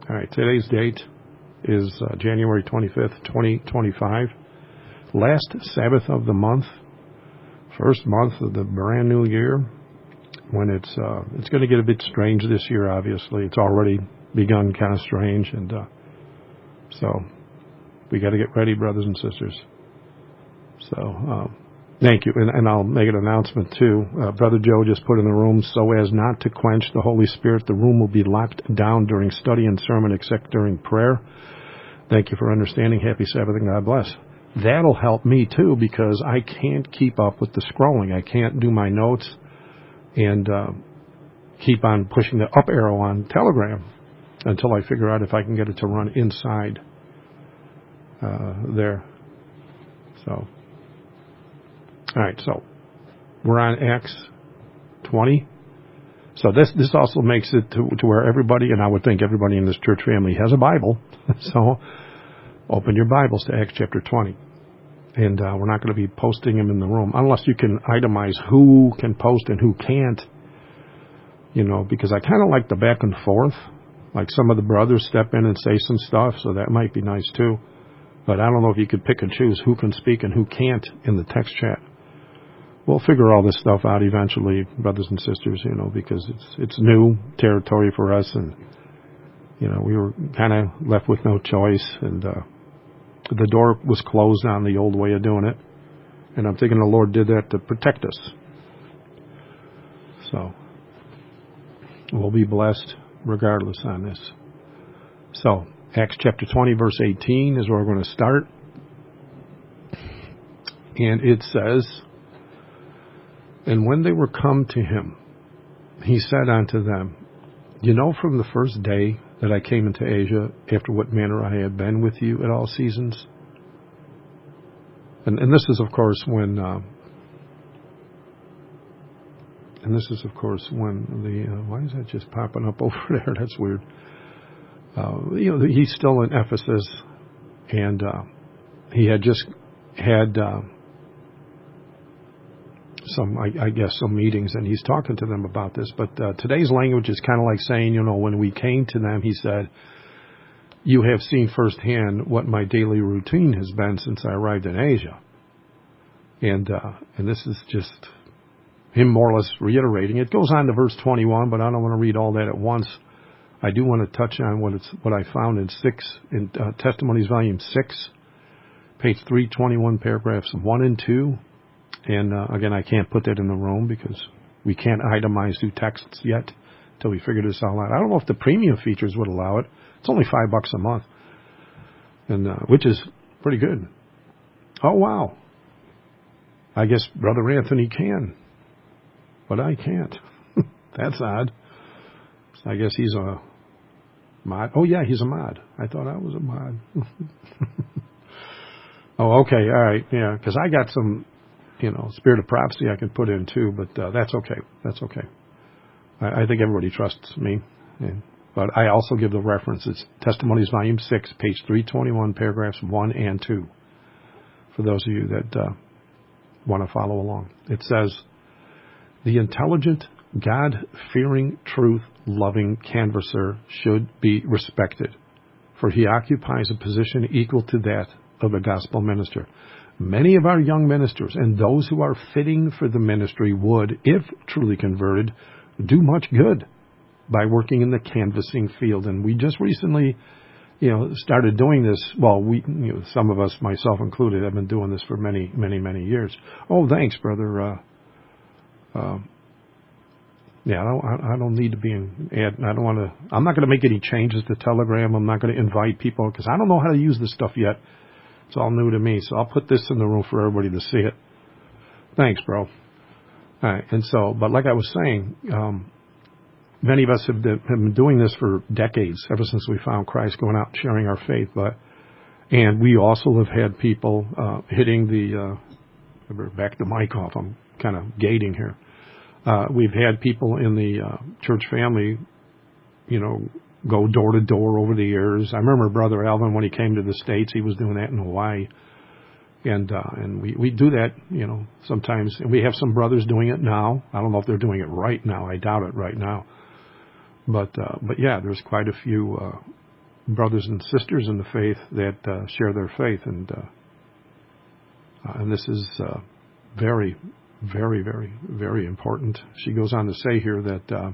All right, today's date is January 25th, 2025. Last Sabbath of the month, first month of the brand new year. When it's going to get a bit strange this year, obviously. It's already begun kind of strange, and so we got to get ready, brothers and sisters. So thank you, and I'll make an announcement too. Brother Joe just put in the room, so as not to quench the Holy Spirit, the room will be locked down during study and sermon, except during prayer. Thank you for understanding. Happy Sabbath and God bless. That'll help me too, because I can't keep up with the scrolling. I can't do my notes and keep on pushing the up arrow on Telegram until I figure out if I can get it to run inside there. So, all right, so we're on Acts 20. So this also makes it to where everybody, and I would think everybody in this church family has a Bible. So open your Bibles to Acts chapter 20. And we're not going to be posting them in the room unless you can itemize who can post and who can't, because I kind of like the back and forth. Like some of the brothers step in and say some stuff, so that might be nice too. But I don't know if you could pick and choose who can speak and who can't in the text chat. We'll figure all this stuff out eventually, brothers and sisters, because it's new territory for us, and, we were kind of left with no choice, and the door was closed on the old way of doing it. And I'm thinking the Lord did that to protect us. So we'll be blessed regardless on this. So Acts chapter 20, verse 18 is where we're going to start. And it says, "And when they were come to him, he said unto them, from the first day that I came into Asia, after what manner I had been with you at all seasons." And this is, of course, when why is that just popping up over there? That's weird. He's still in Ephesus, and he had just had some meetings, and he's talking to them about this. But today's language is kind of like saying, when we came to them, he said, "You have seen firsthand what my daily routine has been since I arrived in Asia." And this is just him more or less reiterating. It goes on to verse 21, but I don't want to read all that at once. I do want to touch on what I found in Testimonies, Volume 6, page 321, paragraphs 1 and 2. And again, I can't put that in the room because we can't itemize through texts yet until we figure this all out. I don't know if the premium features would allow it. It's only $5 a month, and which is pretty good. Oh, wow. I guess Brother Anthony can, but I can't. That's odd. I guess he's a mod. Oh, yeah, he's a mod. I thought I was a mod. Oh, okay. All right. Yeah, because I got some, spirit of prophecy I can put in too, but that's okay. That's okay. I think everybody trusts me. But I also give the reference. It's Testimonies, Volume 6, page 321, paragraphs 1 and 2, for those of you that want to follow along. It says, "The intelligent, God-fearing, truth-loving canvasser should be respected, for he occupies a position equal to that of a gospel minister. Many of our young ministers and those who are fitting for the ministry would, if truly converted, do much good by working in the canvassing field." And we just recently, started doing this. Well, some of us, myself included, have been doing this for many, many, many years. Oh, thanks, brother. Yeah, I don't need to be I don't want to. I'm not going to make any changes to Telegram. I'm not going to invite people because I don't know how to use this stuff yet. It's all new to me, so I'll put this in the room for everybody to see it. Thanks, bro. All right, and so, but like I was saying, many of us have been doing this for decades, ever since we found Christ, going out and sharing our faith. And we also have had people hitting the. Back the mic off. I'm kind of gating here. We've had people in the church family, go door to door over the years. I remember Brother Alvin, when he came to the States, he was doing that in Hawaii. And we do that, sometimes. And we have some brothers doing it now. I don't know if they're doing it right now. I doubt it right now. But yeah, there's quite a few brothers and sisters in the faith that share their faith, and this is very, very, very, very important. She goes on to say here that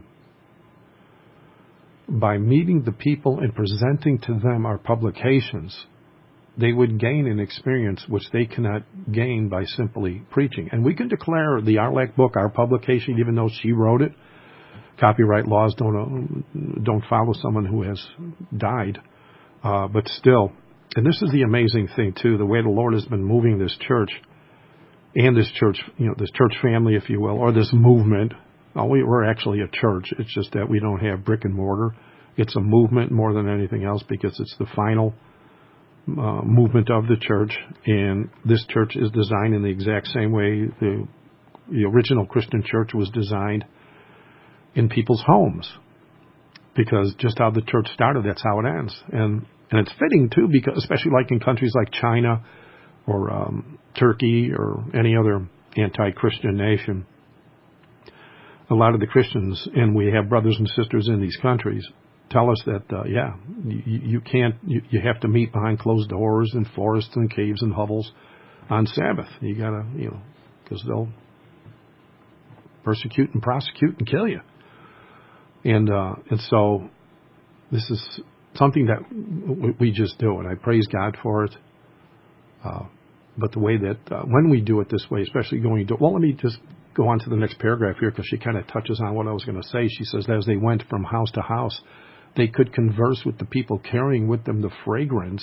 by meeting the people and presenting to them our publications, they would gain an experience which they cannot gain by simply preaching. And we can declare the Arlac book our publication, even though she wrote it. Copyright laws don't follow someone who has died, but still. And this is the amazing thing too: the way the Lord has been moving this church, and this church, this church family, if you will, or this movement. We're actually a church. It's just that we don't have brick and mortar. It's a movement more than anything else, because it's the final movement of the church, and this church is designed in the exact same way the original Christian church was designed, in people's homes, because just how the church started, that's how it ends. And it's fitting too, because especially like in countries like China or Turkey or any other anti-Christian nation, a lot of the Christians, and we have brothers and sisters in these countries, tell us that you can't, you have to meet behind closed doors in forests and caves and hovels on Sabbath. You gotta, because they'll persecute and prosecute and kill you. And so this is something that we just do, and I praise God for it. But the way that when we do it this way, especially let me just go on to the next paragraph here, because she kind of touches on what I was going to say. She says that as they went from house to house, they could converse with the people, carrying with them the fragrance.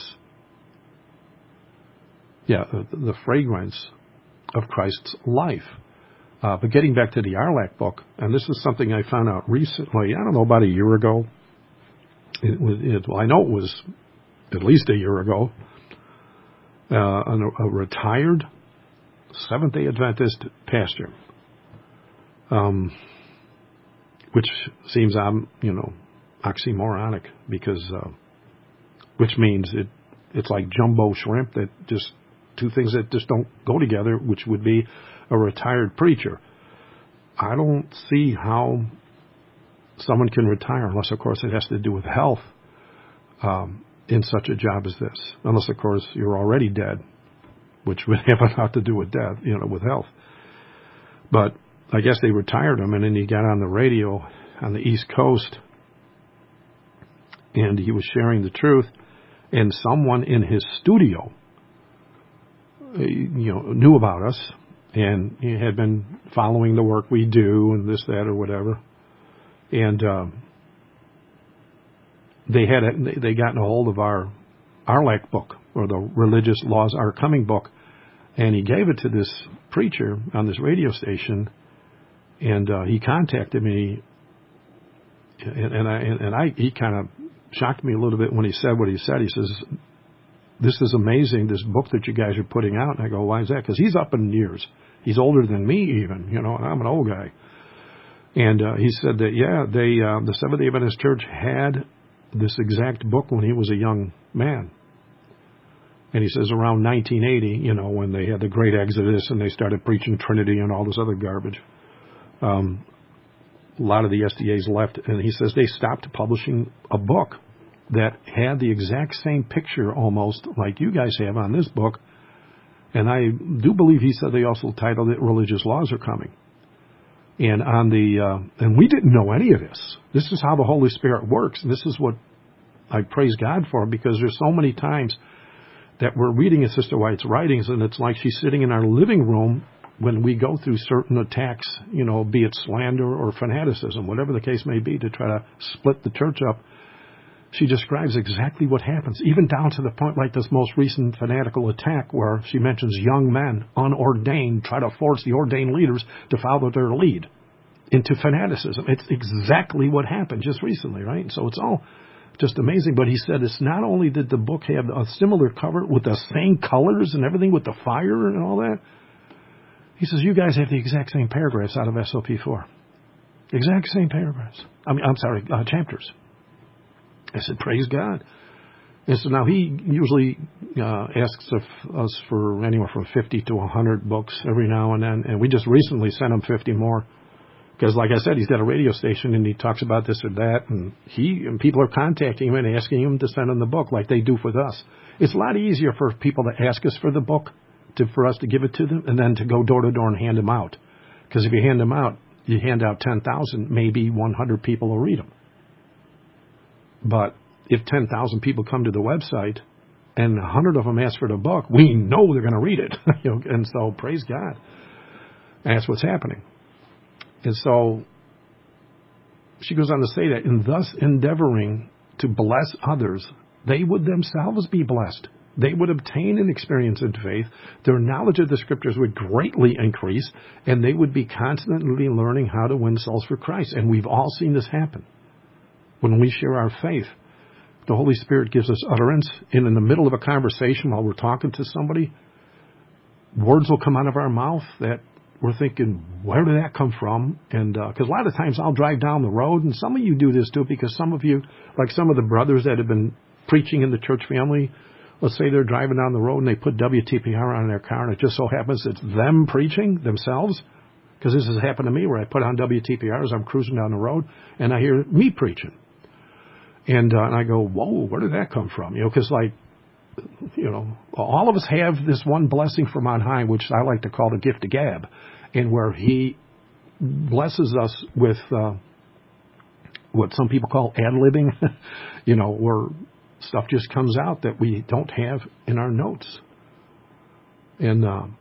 The fragrance of Christ's life. But getting back to the Arlac book, and this is something I found out recently, I don't know, about a year ago. I know it was at least a year ago. A retired Seventh-day Adventist pastor, which seems, oxymoronic, because which means it's like jumbo shrimp, that just two things that just don't go together, which would be a retired preacher. I don't see how someone can retire, unless, of course, it has to do with health, in such a job as this. Unless, of course, you're already dead, which would have a lot to do with death, with health. But I guess they retired him, and then he got on the radio on the East Coast, and he was sharing the truth, and someone in his studio, knew about us, and he had been following the work we do, and this, that, or whatever. And they gotten a hold of our Arlac book, or the Religious Laws Are Coming book, and he gave it to this preacher on this radio station, and he contacted me, and he kind of shocked me a little bit when he said what he said. He says, "This is amazing, this book that you guys are putting out." And I go, "Why is that?" Because he's up in years. He's older than me even, and I'm an old guy. And he said that, the Seventh-day Adventist Church had this exact book when he was a young man. And he says around 1980, when they had the Great Exodus and they started preaching Trinity and all this other garbage, a lot of the SDAs left. And he says they stopped publishing a book that had the exact same picture almost like you guys have on this book. And I do believe he said they also titled it Religious Laws Are Coming. And and we didn't know any of this. This is how the Holy Spirit works. And this is what I praise God for, because there's so many times that we're reading Sister White's writings, and it's like she's sitting in our living room when we go through certain attacks, be it slander or fanaticism, whatever the case may be, to try to split the church up. She describes exactly what happens, even down to the point like this most recent fanatical attack where she mentions young men, unordained, try to force the ordained leaders to follow their lead into fanaticism. It's exactly what happened just recently, right? So it's all just amazing. But he said it's not only did the book have a similar cover with the same colors and everything, with the fire and all that. He says, you guys have the exact same paragraphs out of SOP4. Exact same paragraphs. Chapters. I said, praise God. And so now he usually asks us for anywhere from 50 to 100 books every now and then. And we just recently sent him 50 more, Because, like I said, he's got a radio station and he talks about this or that, and people are contacting him and asking him to send him the book like they do with us. It's a lot easier for people to ask us for the book, for us to give it to them, and then to go door to door and hand them out. Because if you hand them out, you hand out 10,000, maybe 100 people will read them. But if 10,000 people come to the website and 100 of them ask for the book, we know they're going to read it. And so, praise God. And that's what's happening. And so she goes on to say that, in thus endeavoring to bless others, they would themselves be blessed. They would obtain an experience in faith. Their knowledge of the Scriptures would greatly increase, and they would be constantly learning how to win souls for Christ. And we've all seen this happen. When we share our faith, the Holy Spirit gives us utterance, and in the middle of a conversation while we're talking to somebody, words will come out of our mouth that we're thinking, where did that come from? And because a lot of times I'll drive down the road, and some of you do this too, because some of you, like some of the brothers that have been preaching in the church family, let's say they're driving down the road and they put WTPR on their car, and it just so happens it's them preaching themselves. Because this has happened to me where I put on WTPR as I'm cruising down the road, and I hear me preaching. And I go, whoa, where did that come from? Because all of us have this one blessing from on high, which I like to call the gift of gab, and where he blesses us with what some people call ad-libbing, where stuff just comes out that we don't have in our notes. And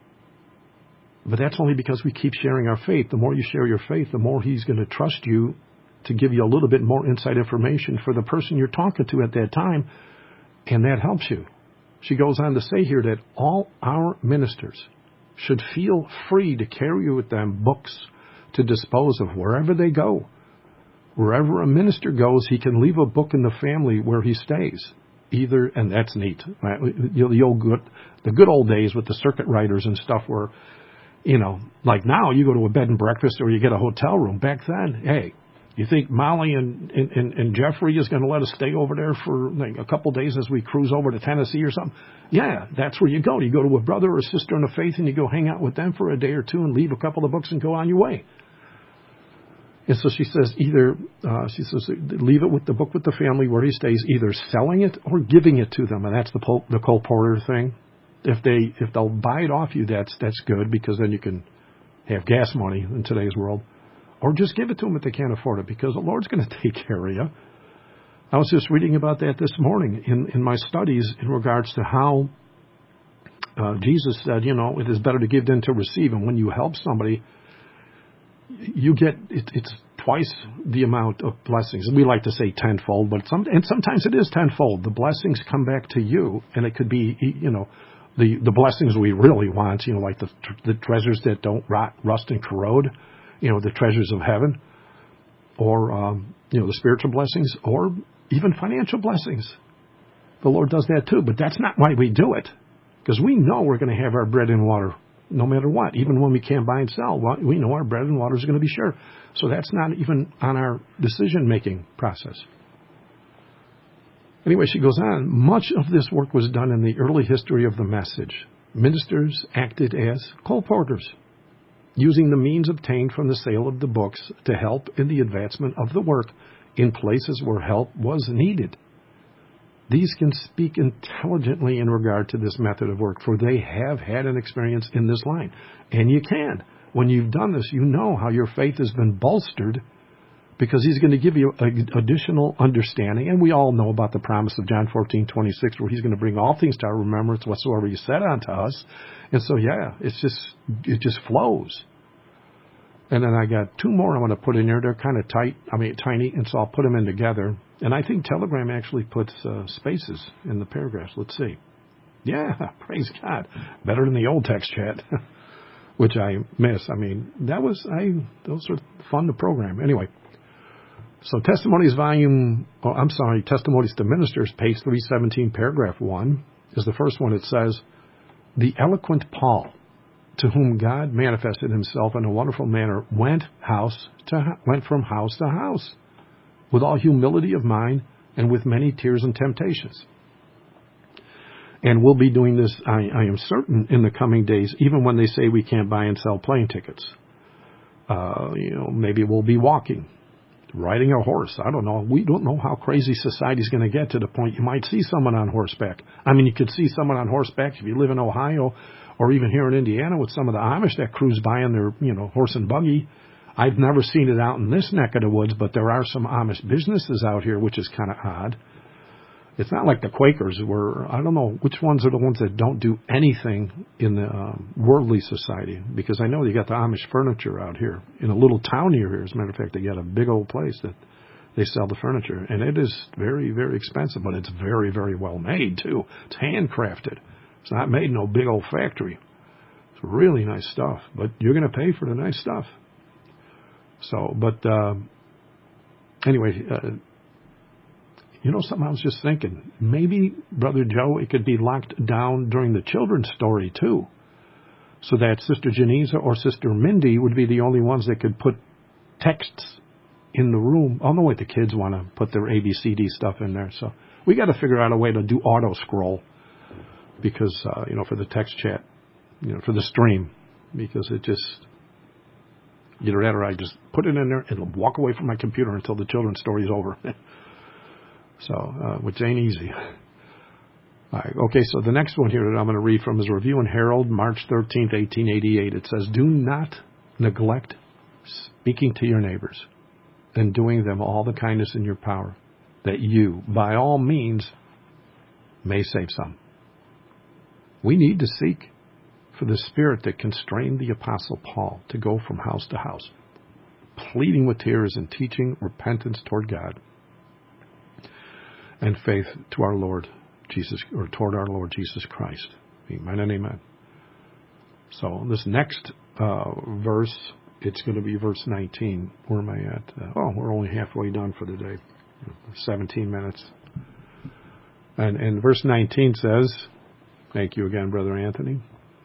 but that's only because we keep sharing our faith. The more you share your faith, the more he's going to trust you to give you a little bit more inside information for the person you're talking to at that time, and that helps you. She goes on to say here that all our ministers should feel free to carry with them books to dispose of wherever they go. Wherever a minister goes, he can leave a book in the family where he stays. And that's neat. The good old days with the circuit riders and stuff where, like now you go to a bed and breakfast or you get a hotel room. Back then, hey, you think Molly and Jeffrey is going to let us stay over there for like a couple days as we cruise over to Tennessee or something? Yeah, that's where you go. You go to a brother or sister in the faith and you go hang out with them for a day or two and leave a couple of books and go on your way. And so she says leave it with the book with the family where he stays, either selling it or giving it to them. And that's the Cole Porter thing. If they'll buy it off you, that's good, because then you can have gas money in today's world. Or just give it to them if they can't afford it, because the Lord's going to take care of you. I was just reading about that this morning in my studies in regards to how Jesus said, it is better to give than to receive. And when you help somebody, you get, it's twice the amount of blessings. We like to say tenfold, but sometimes it is tenfold. The blessings come back to you, and it could be, the blessings we really want, like the treasures that don't rot, rust, and corrode, the treasures of heaven, or, the spiritual blessings, or even financial blessings. The Lord does that too, but that's not why we do it, because we know we're going to have our bread and water no matter what. Even when we can't buy and sell, we know our bread and water is going to be sure. So that's not even on our decision-making process. Anyway, she goes on, much of this work was done in the early history of the message. Ministers acted as colporteurs, using the means obtained from the sale of the books to help in the advancement of the work in places where help was needed. These can speak intelligently in regard to this method of work, for they have had an experience in this line. And you can. When you've done this, you know how your faith has been bolstered, because he's going to give you additional understanding. And we all know about the promise of John 14:26, where he's going to bring all things to our remembrance whatsoever he said unto us. And so, it just flows. And then I got two more I'm going to put in there. They're kind of tiny, and so I'll put them in together. And I think Telegram actually puts spaces in the paragraphs. Let's see. Yeah, praise God. Better than the old text chat, which I miss. Those are fun to program. Anyway, so Testimonies to Ministers, page 317, paragraph 1, is the first one. It says, the eloquent Paul, to whom God manifested himself in a wonderful manner, went from house to house, with all humility of mind and with many tears and temptations. And we'll be doing this, I am certain, in the coming days, even when they say we can't buy and sell plane tickets. Maybe we'll be walking, riding a horse. I don't know. We don't know how crazy society's going to get to the point you might see someone on horseback. I mean, you could see someone on horseback if you live in Ohio or even here in Indiana with some of the Amish that cruise by in their, horse and buggy. I've never seen it out in this neck of the woods, but there are some Amish businesses out here, which is kind of odd. It's not like the Quakers were, I don't know which ones are the ones that don't do anything in the worldly society, because I know you got the Amish furniture out here in a little town near here. As a matter of fact, they got a big old place that they sell the furniture, and it is very, very expensive, but it's very, very well made too. It's handcrafted. It's not made in no big old factory. It's really nice stuff, but you're going to pay for the nice stuff. So, but anyway, something I was just thinking. Maybe, Brother Joe, it could be locked down during the children's story, too. So that Sister Janisa or Sister Mindy would be the only ones that could put texts in the room. Oh, no, wait, the kids want to put their ABCD stuff in there. So we got to figure out a way to do auto-scroll because, for the text chat, for the stream, because it just, either that or I just put it in there and walk away from my computer until the children's story is over. So, which ain't easy. All right, okay, so the next one here that I'm going to read from is Review and Herald, March 13th, 1888. It says, "Do not neglect speaking to your neighbors and doing them all the kindness in your power, that you, by all means, may save some." We need to seek for the spirit that constrained the Apostle Paul to go from house to house, pleading with tears and teaching repentance toward God and faith to our Lord Jesus, or toward our Lord Jesus Christ. Amen and amen. So this next verse, it's going to be verse 19. Where am I at? We're only halfway done for the day. 17 minutes. And verse 19 says, thank you again, Brother Anthony.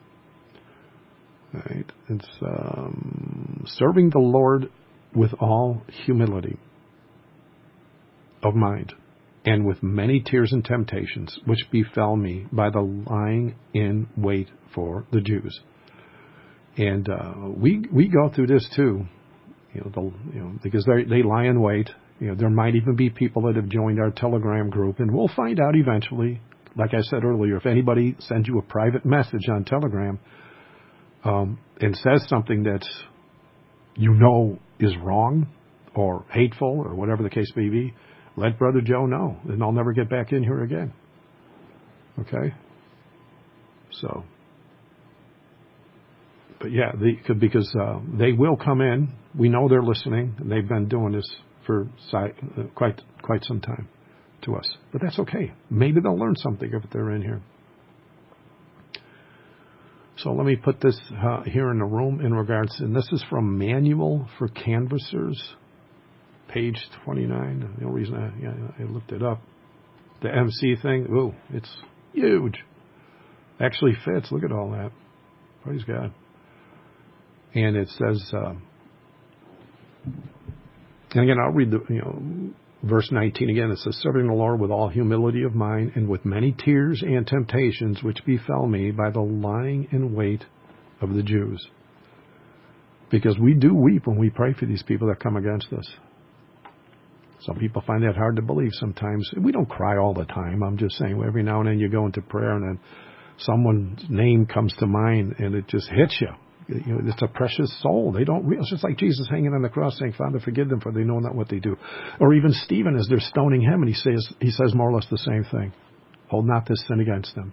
All right. It's serving the Lord with all humility of mind, and with many tears and temptations, which befell me by the lying in wait for the Jews. And we go through this too, because they lie in wait. There might even be people that have joined our Telegram group, and we'll find out eventually. Like I said earlier, if anybody sends you a private message on Telegram and says something that is wrong or hateful or whatever the case may be, let Brother Joe know, and I'll never get back in here again. Okay? So, but yeah, because they will come in. We know they're listening, and they've been doing this for quite some time to us. But that's okay. Maybe they'll learn something if they're in here. So let me put this here in the room in regards, and this is from Manual for Canvassers, page 29. The only reason I looked it up, the MC thing, it's huge. Actually fits. Look at all that. Praise God. And it says, and again, I'll read verse 19 again. It says, "Serving the Lord with all humility of mind and with many tears and temptations which befell me by the lying in wait of the Jews." Because we do weep when we pray for these people that come against us. Some people find that hard to believe sometimes. We don't cry all the time. I'm just saying, every now and then you go into prayer and then someone's name comes to mind and it just hits you. It's a precious soul. They don't realize. It's just like Jesus hanging on the cross saying, "Father, forgive them, for they know not what they do." Or even Stephen, as they're stoning him, and he says more or less the same thing. "Hold not this sin against them."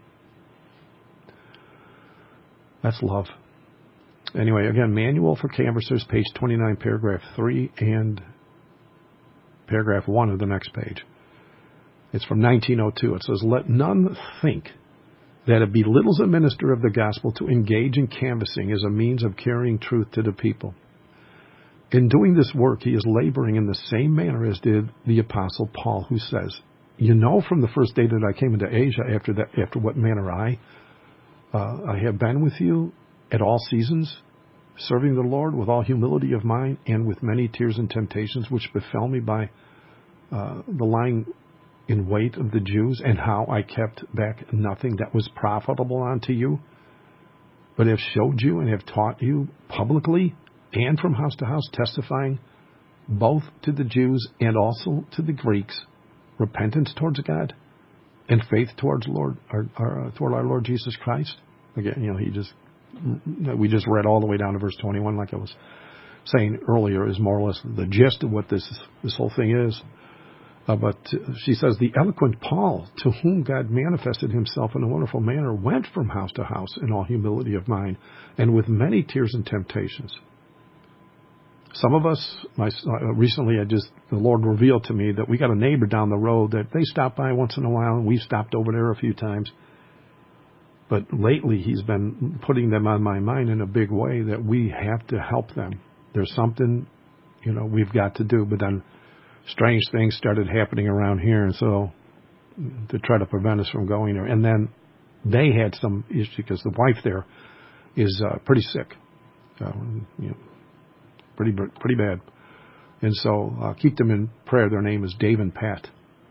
That's love. Anyway, again, Manual for Canvassers, page 29, paragraph 3, and paragraph 1 of the next page. It's from 1902. It says, "Let none think that it belittles a minister of the gospel to engage in canvassing as a means of carrying truth to the people. In doing this work, he is laboring in the same manner as did the Apostle Paul, who says, 'From the first day that I came into Asia, after what manner I have been with you at all seasons, serving the Lord with all humility of mind and with many tears and temptations which befell me by the lying in wait of the Jews, and how I kept back nothing that was profitable unto you, but have showed you and have taught you publicly and from house to house, testifying both to the Jews and also to the Greeks, repentance towards God and faith towards toward our Lord Jesus Christ. Again, we just read all the way down to verse 21, like I was saying earlier, is more or less the gist of what this whole thing is. But she says, the eloquent Paul, to whom God manifested himself in a wonderful manner, went from house to house in all humility of mind and with many tears and temptations. Some of us, recently the Lord revealed to me that we got a neighbor down the road that they stop by once in a while, and we've stopped over there a few times. But lately he's been putting them on my mind in a big way that we have to help them. There's something, we've got to do. But then strange things started happening around here, and so to try to prevent us from going there. And then they had some issue because the wife there is pretty sick, pretty bad. And so keep them in prayer. Their name is Dave and Pat.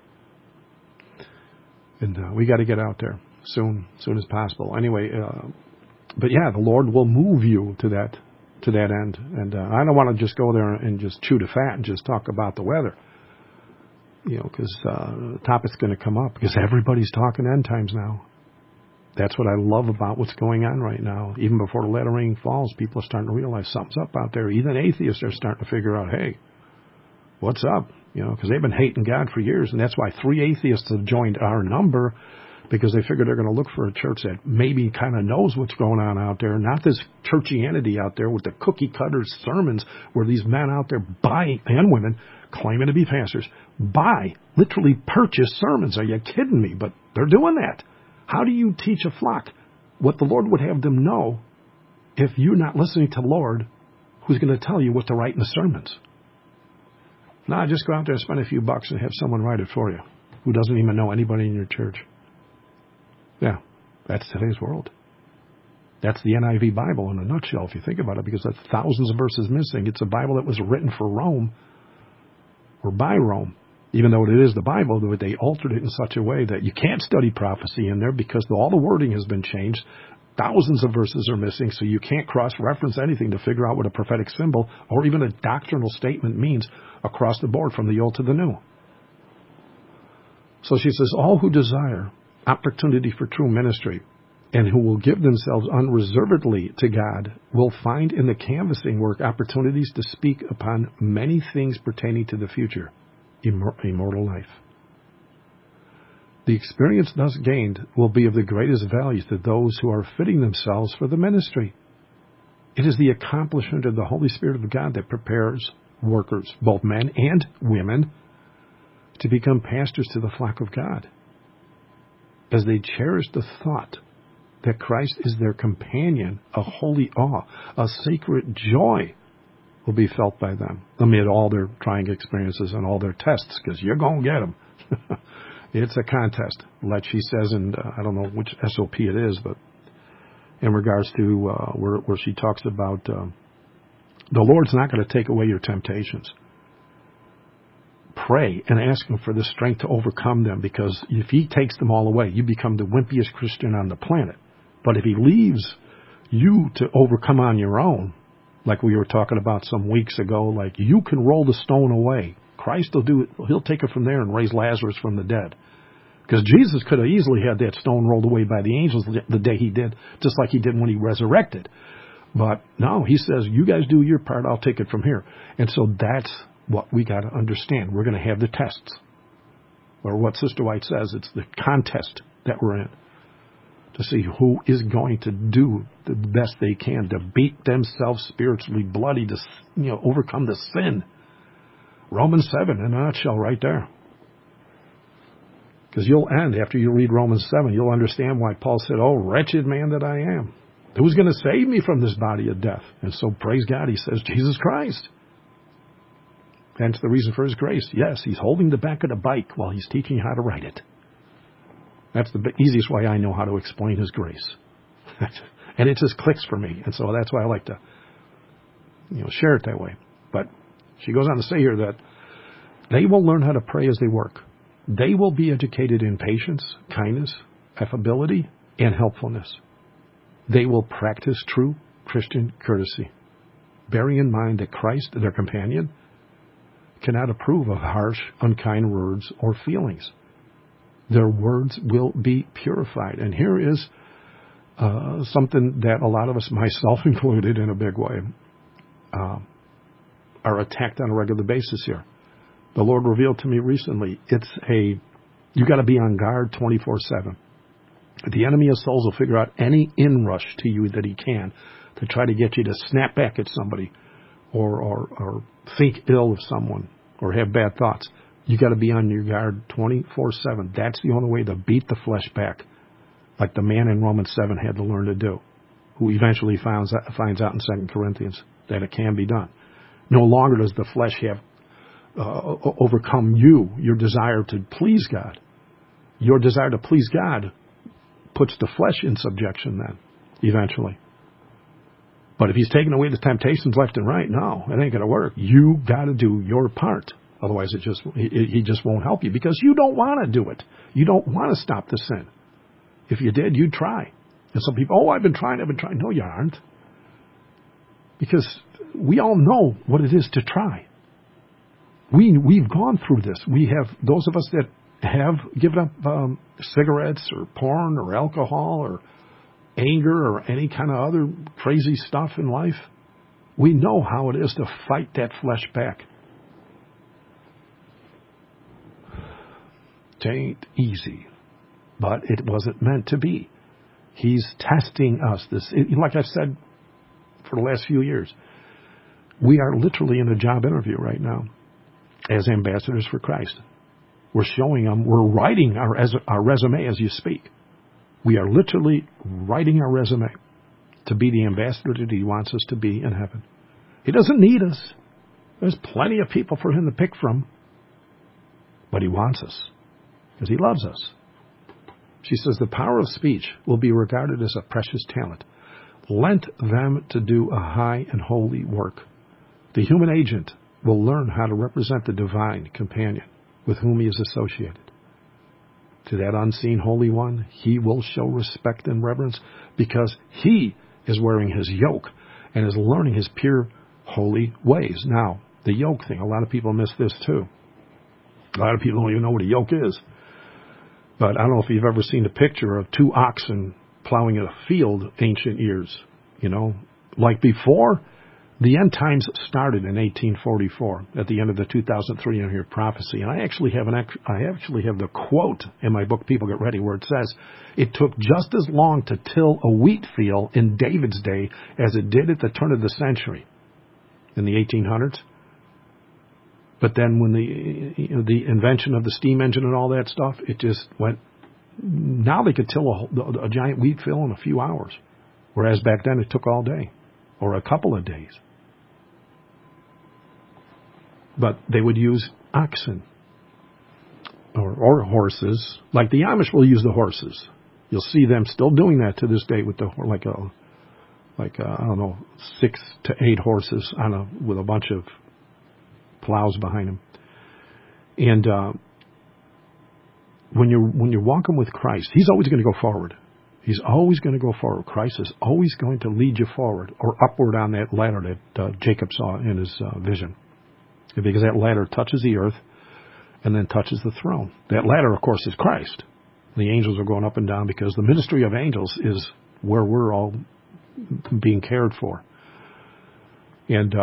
And we got to get out there soon as possible. Anyway, but yeah, the Lord will move you to that end. And I don't want to just go there and just chew the fat and just talk about the weather, because the topic's going to come up because everybody's talking end times now. That's what I love about what's going on right now. Even before the latter rain falls, people are starting to realize something's up out there. Even atheists are starting to figure out, hey, what's up? Because they've been hating God for years, and that's why 3 atheists have joined our number, because they figure they're going to look for a church that maybe kind of knows what's going on out there, not this churchianity out there with the cookie-cutter sermons where these men out there buy, and women, claiming to be pastors, literally purchase sermons. Are you kidding me? But they're doing that. How do you teach a flock what the Lord would have them know if you're not listening to the Lord, who's going to tell you what to write in the sermons? No, just go out there and spend a few bucks and have someone write it for you who doesn't even know anybody in your church. Yeah, that's today's world. That's the NIV Bible in a nutshell, if you think about it, because that's thousands of verses missing. It's a Bible that was written for Rome or by Rome. Even though it is the Bible, they altered it in such a way that you can't study prophecy in there because all the wording has been changed. Thousands of verses are missing, so you can't cross-reference anything to figure out what a prophetic symbol or even a doctrinal statement means across the board from the old to the new. So she says, all who desire opportunity for true ministry and who will give themselves unreservedly to God will find in the canvassing work opportunities to speak upon many things pertaining to the future, immortal life. The experience thus gained will be of the greatest value to those who are fitting themselves for the ministry. It is the accomplishment of the Holy Spirit of God that prepares workers, both men and women, to become pastors to the flock of God, as they cherish the thought that Christ is their companion. A holy awe, a sacred joy will be felt by them amid all their trying experiences and all their tests, because you're going to get them. It's a contest, like she says, and I don't know which SOP it is, but in regards to where she talks about the Lord's not going to take away your temptations. Pray and ask Him for the strength to overcome them, because if He takes them all away, you become the wimpiest Christian on the planet. But if He leaves you to overcome on your own, like we were talking about some weeks ago, like you can roll the stone away. Christ will do it. He'll take it from there and raise Lazarus from the dead. Because Jesus could have easily had that stone rolled away by the angels the day He did, just like He did when He resurrected. But no, He says, you guys do your part, I'll take it from here. And so that's what we got to understand. We're going to have the tests. Or what Sister White says, it's the contest that we're in, to see who is going to do the best they can to beat themselves spiritually bloody, to overcome the sin. Romans 7 in a nutshell right there. Because you'll end, after you read Romans 7, you'll understand why Paul said, oh, wretched man that I am. Who's going to save me from this body of death? And so, praise God, he says, Jesus Christ. Hence the reason for His grace. Yes, He's holding the back of the bike while He's teaching you how to ride it. That's the easiest way I know how to explain His grace. And it just clicks for me. And so that's why I like to share it that way. But she goes on to say here that they will learn how to pray as they work. They will be educated in patience, kindness, affability, and helpfulness. They will practice true Christian courtesy. bearing in mind that Christ, their companion, cannot approve of harsh, unkind words or feelings. Their words will be purified. And here is something that a lot of us, myself included in a big way, are attacked on a regular basis here. The Lord revealed to me recently, you got to be on guard 24/7. The enemy of souls will figure out any inrush to you that he can to try to get you to snap back at somebody or think ill of someone or have bad thoughts. You got to be on your guard 24/7. That's the only way to beat the flesh back, like the man in Romans 7 had to learn to do, who eventually finds out in 2 Corinthians that it can be done. No longer does the flesh have overcome your desire to please God. Your desire to please God puts the flesh in subjection then, eventually. But if he's taking away the temptations left and right, no, it ain't going to work. You got to do your part. Otherwise, he just won't help you because you don't want to do it. You don't want to stop the sin. If you did, you'd try. And some people, I've been trying. No, you aren't. Because we all know what it is to try. We've gone through this. We have, those of us that have given up cigarettes or porn or alcohol or anger or any kind of other crazy stuff in life, we know how it is to fight that flesh back. It ain't easy, but it wasn't meant to be. He's testing us. Like I've said for the last few years, we are literally in a job interview right now as ambassadors for Christ. We're showing them, we're writing our resume as you speak. We are literally writing our resume to be the ambassador that he wants us to be in heaven. He doesn't need us. There's plenty of people for him to pick from. But he wants us because he loves us. She says the power of speech will be regarded as a precious talent, lent them to do a high and holy work. The human agent will learn how to represent the divine companion with whom he is associated. To that unseen Holy One, he will show respect and reverence because he is wearing his yoke and is learning his pure, holy ways. Now, the yoke thing, a lot of people miss this too. A lot of people don't even know what a yoke is. But I don't know if you've ever seen a picture of two oxen plowing a field ancient years. Like before the end times started in 1844 at the end of the 2003 year prophecy. And I actually have the quote in my book, People Get Ready, where it says, it took just as long to till a wheat field in David's day as it did at the turn of the century in the 1800s. But then when the invention of the steam engine and all that stuff, it just went, now they could till a giant wheat field in a few hours. Whereas back then it took all day or a couple of days. But they would use oxen or horses. Like the Amish will use the horses. You'll see them still doing that to this day with I don't know, 6 to 8 horses with a bunch of plows behind them. And when you're walking with Christ, he's always going to go forward. He's always going to go forward. Christ is always going to lead you forward or upward on that ladder that Jacob saw in his vision. Because that ladder touches the earth and then touches the throne. That ladder, of course, is Christ. The angels are going up and down because the ministry of angels is where we're all being cared for. And,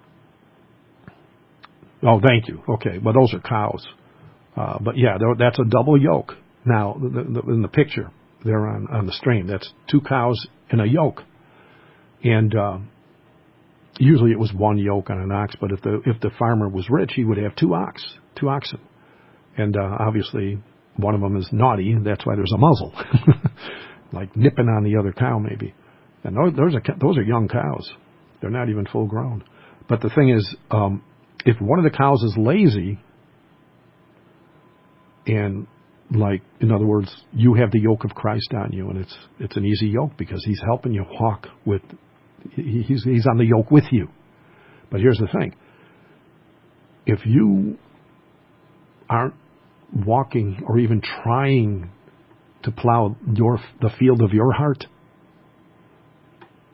thank you. Okay, well, those are cows. But yeah, that's a double yoke. Now, in the picture there on the stream, that's 2 cows in a yoke. And usually it was 1 yoke on an ox, but if the farmer was rich, he would have 2 oxen. And obviously one of them is naughty, and that's why there's a muzzle, like nipping on the other cow maybe. And those are young cows. They're not even full grown. But the thing is, if one of the cows is lazy, and in other words, you have the yoke of Christ on you, and it's an easy yoke because he's helping you walk with. He's on the yoke with you. But here's the thing. If you aren't walking or even trying to plow the field of your heart,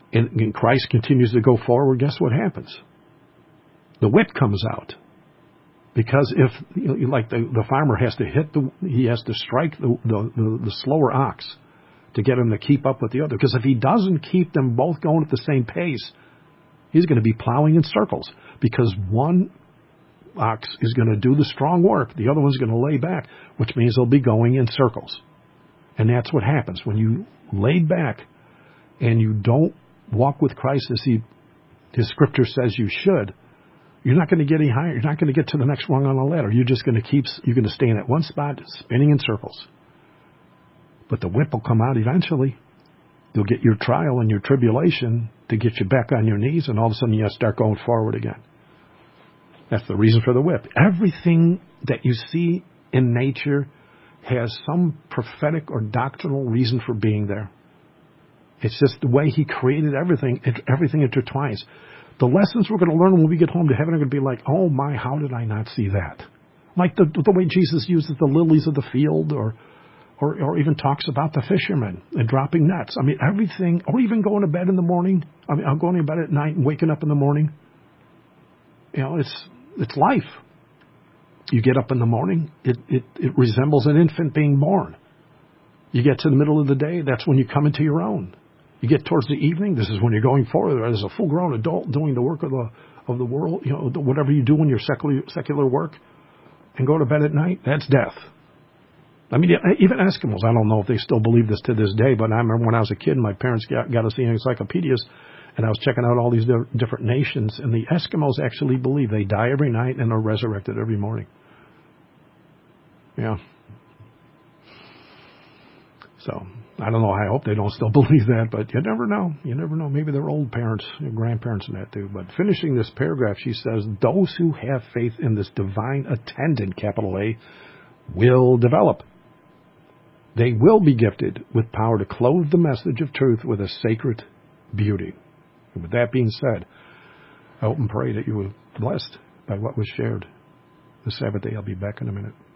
and Christ continues to go forward, guess what happens? The whip comes out. Because if, like the farmer has to he has to strike the slower ox to get him to keep up with the other. Because if he doesn't keep them both going at the same pace, he's going to be plowing in circles. Because one ox is going to do the strong work, the other one's going to lay back, which means they'll be going in circles. And that's what happens. When you lay back and you don't walk with Christ as his scripture says you should, you're not going to get any higher. You're not going to get to the next rung on the ladder. You're just going to you're going to stay in at one spot, spinning in circles. But the whip will come out eventually. You'll get your trial and your tribulation to get you back on your knees, and all of a sudden you start going forward again. That's the reason for the whip. Everything that you see in nature has some prophetic or doctrinal reason for being there. It's just the way he created everything. Everything intertwines. The lessons we're going to learn when we get home to heaven are going to be like, oh my, how did I not see that? Like the way Jesus uses the lilies of the field, or even talks about the fishermen and dropping nets. I mean, everything, or even going to bed in the morning. I mean, I'm going to bed at night and waking up in the morning. You know, it's life. You get up in the morning, it resembles an infant being born. You get to the middle of the day, that's when you come into your own. You get towards the evening, this is when you're going forward as a full-grown adult doing the work of the world, you know, whatever you do in your secular work, and go to bed at night, that's death. I mean, even Eskimos, I don't know if they still believe this to this day, but I remember when I was a kid, my parents got us the encyclopedias, and I was checking out all these different nations, and the Eskimos actually believe they die every night and are resurrected every morning. Yeah. So, I don't know. I hope they don't still believe that, but you never know. You never know. Maybe their old parents, grandparents and that too. But finishing this paragraph, she says, those who have faith in this divine attendant, capital A, will develop. They will be gifted with power to clothe the message of truth with a sacred beauty. And with that being said, I hope and pray that you were blessed by what was shared this Sabbath day. I'll be back in a minute.